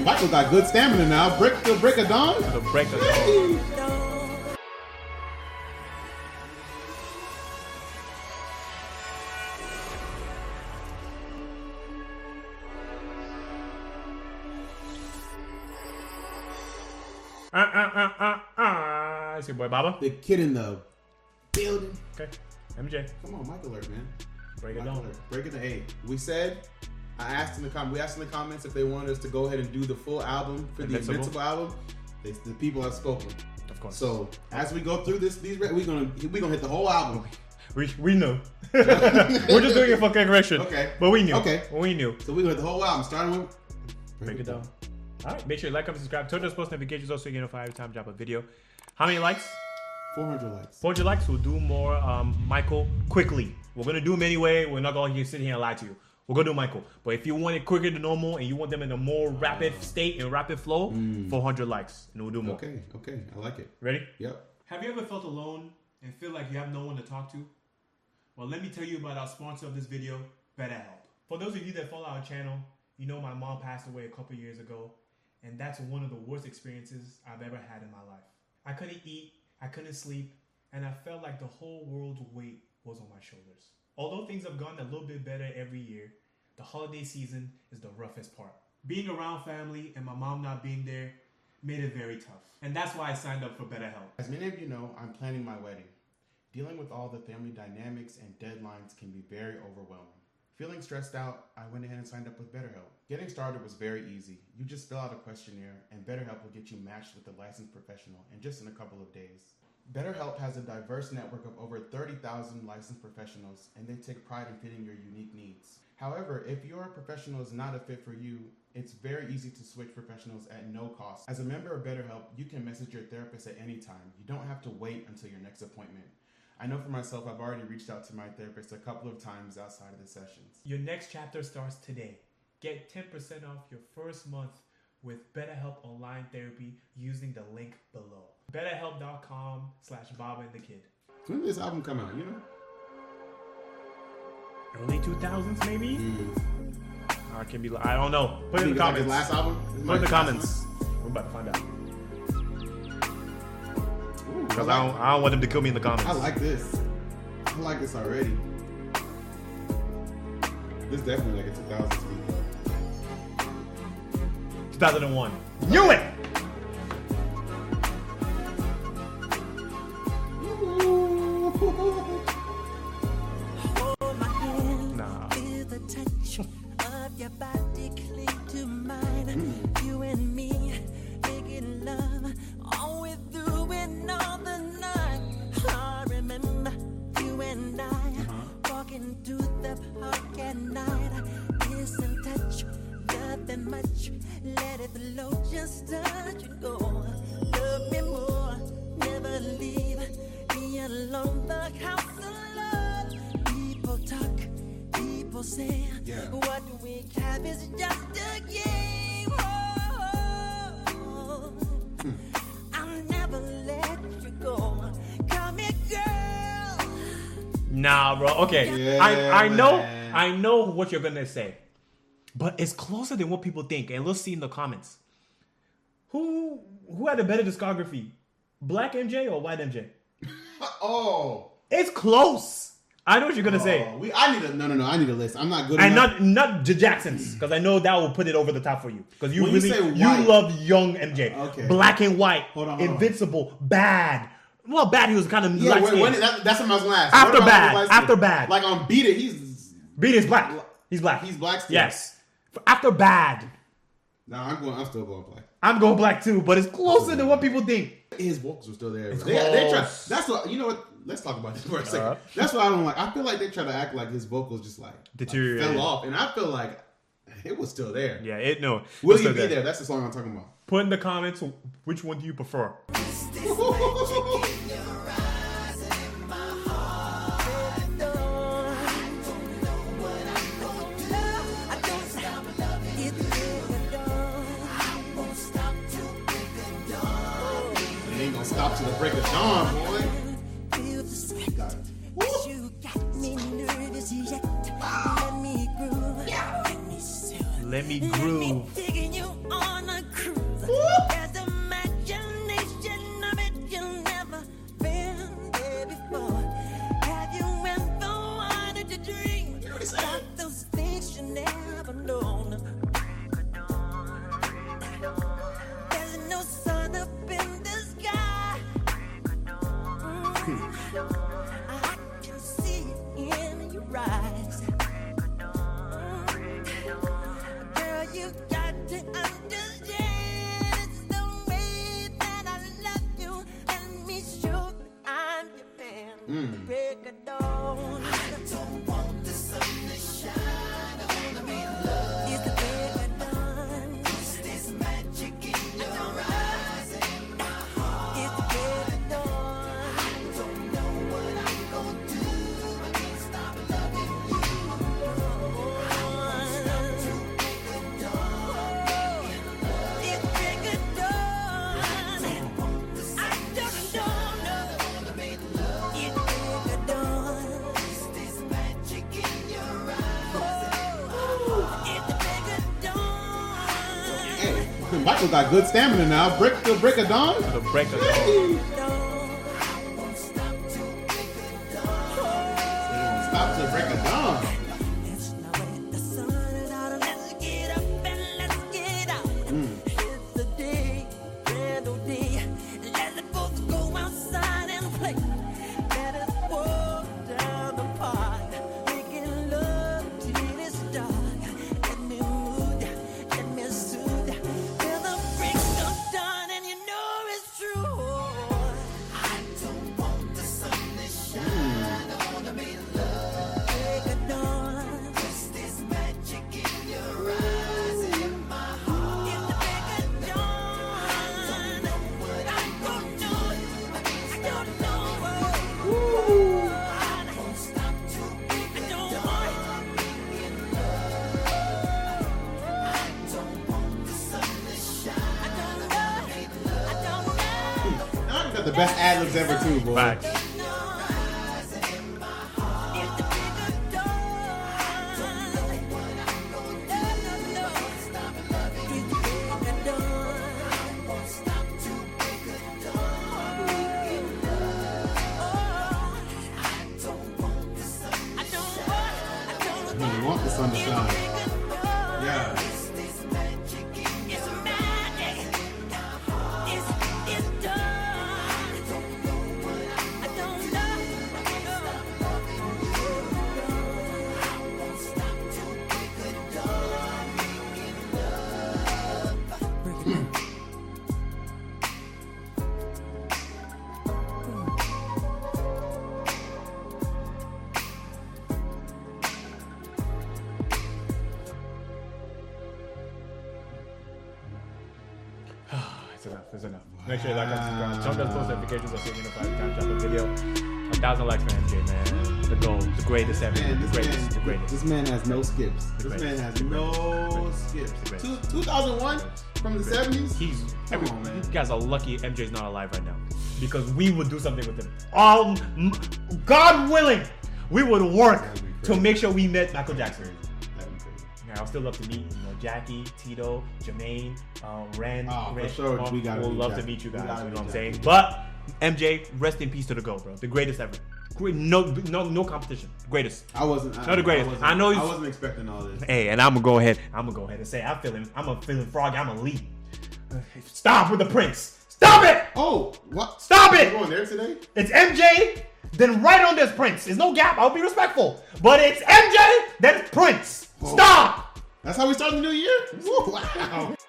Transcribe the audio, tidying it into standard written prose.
Michael got good stamina now. Break of dawn. The break of dawn. It's your boy Baba. The kid in the building. Okay, MJ. Come on, Michael alert, man. Break it Michael down. alert. Break it to 8. We asked in the comments if they wanted us to go ahead and do the full album for the Invincible album. The people have spoken. Of course. So as we go through we're gonna hit the whole album. We knew. We're just doing it for correction. Okay. But we knew. Okay. We knew. So we're gonna hit the whole album, starting with Break it down. All right. Make sure you like, comment, subscribe. Turn those post notifications also so you get notified every time I drop a video. How many likes? 400 likes. 400 likes. We'll do more Michael quickly. We're gonna do him anyway. We're not gonna sit here and lie to you. We're gonna do Michael. But if you want it quicker than normal and you want them in a more rapid state and rapid flow, 400 likes and we'll do more. Okay. I like it. Ready? Yep. Have you ever felt alone and feel like you have no one to talk to? Well, let me tell you about our sponsor of this video, BetterHelp. For those of you that follow our channel, you know my mom passed away a couple years ago, and that's one of the worst experiences I've ever had in my life. I couldn't eat, I couldn't sleep, and I felt like the whole world's weight was on my shoulders. Although things have gotten a little bit better every year, the holiday season is the roughest part. Being around family and my mom not being there made it very tough. And that's why I signed up for BetterHelp. As many of you know, I'm planning my wedding. Dealing with all the family dynamics and deadlines can be very overwhelming. Feeling stressed out, I went ahead and signed up with BetterHelp. Getting started was very easy. You just fill out a questionnaire and BetterHelp will get you matched with a licensed professional in just a couple of days. BetterHelp has a diverse network of over 30,000 licensed professionals, and they take pride in fitting your unique needs. However, if your professional is not a fit for you, it's very easy to switch professionals at no cost. As a member of BetterHelp, you can message your therapist at any time. You don't have to wait until your next appointment. I know for myself, I've already reached out to my therapist a couple of times outside of the sessions. Your next chapter starts today. Get 10% off your first month with BetterHelp Online Therapy using the link below. BetterHelp.com/BabaAndTheKid. When did this album come out, you know? Early 2000s, maybe? I can be. I don't know. Put it in the Like comments. his last album? Put it in the comments. We're about to find out. Because I don't want them to kill me in the comments. I like this. I like this already. This is definitely like a 2000s beat. 2001. Knew it! Nah. Feel the touch of your body cling to mine. You and me making love all way through and all the night. I remember you and I walking through the park at night. Kiss and touch, nothing much. Let it flow, just touch and go. Love me more, never leave me alone. The house of love. People talk, people say, what we have is just a game. I'll never let you go. Come here, girl. Nah, bro. Okay. Yeah, I know. man. I know what you're gonna say, but it's closer than what people think. And let's see in the comments. Who had a better discography, Black MJ or White MJ? Oh. It's close. I know what you're gonna say. I need a I need a list. I'm not good And enough. not the Jacksons, because I know that will put it over the top for you. Because you When you really say you white- love young MJ. Okay. Black and White. Hold on. Invincible. Bad. Well, Bad. He was kind of Yeah, light when, skinned. that's what I was gonna ask. After What about Bad, light skin? after Bad. Like on Beat It, he's Beat is black. He's black. He's black still. Yes. After Bad, No, I'm still going Black. I'm going black too, but it's closer than what people think. His vocals were still there. It's They try, close. that's what you know. What? Let's talk about this for a second. Uh-huh. That's what I don't like. I feel like they try to act like his vocals just like Deteriorated. fell off, and I feel like it was still there. Yeah, Will it's You still Be There? That's the song I'm talking about. Put in the comments which one do you prefer. It ain't gonna stop till the break of dawn, boy. Feel the sweat. You got me nervous yet. Let me groove. Let me soothe. Let me groove. Taking you on a dawn. I don't want the sun to shine on me, love. It's the break of dawn. Is this magic in your eyes and my heart? It's the break of dawn. I don't know what I'm gonna do. I can't stop loving you. It's the break of dawn. I don't know. It's the break of dawn. Is this magic in your eyes? It's the break of dawn. Hey, Michael got good stamina now. Break of dawn. The break of dawn. Stop till break of dawn. Let's not wait the sun is out. Let's get up and let's get out. It's a day, brand new day. Let's both go outside and play. Let us walk down the park, making love till it's dark. Let me move, let me soothe. Till the break of dawn, and you know it's true. I don't want the sun to shine on me, love. Break of dawn. Is this magic in your eyes and my heart? It's the break of dawn. I don't know what I'm gonna do. I don't know. I won't stop till break of dawn. In love. I don't want the sun to shine. I don't know. Now you got the best ad libs ever too, boy. Facts. You want the sun to shine. Yeah. It's enough. Make sure you like and subscribe. Turn those post notifications so you're notified every time I drop a video. 1,000 likes for MJ, man. The goal, the greatest ever. Man, The greatest. This man has no skips. The This man greatest. has The no greatest. skips. The greatest. 2001 from the 70s. Come on, man. You guys are lucky MJ's not alive right now, because we would do something with him. God willing, we would work That'd be to crazy. make sure we met Michael Jackson. That'd be crazy. Yeah, I'll still love to meet, Jackie, Tito, Jermaine, Ren. Oh, for Ren, sure, we gotta We'll meet love to Jackie. meet you We guys. gotta You know meet what I'm Jackie. saying? But MJ, rest in peace to the GOAT, bro. The greatest ever. No competition. Greatest. I wasn't. Not the greatest. I know he's- I wasn't expecting all this. Hey, and I'm gonna go ahead and say I'm feeling froggy. I'm gonna leave. Stop with the Prince. Stop it. Oh, what? Stop We're it. going there today? It's MJ, then right on there's Prince. There's no gap. I'll be respectful. But it's MJ, then Prince. Stop! That's how we start the new year? Woo, wow.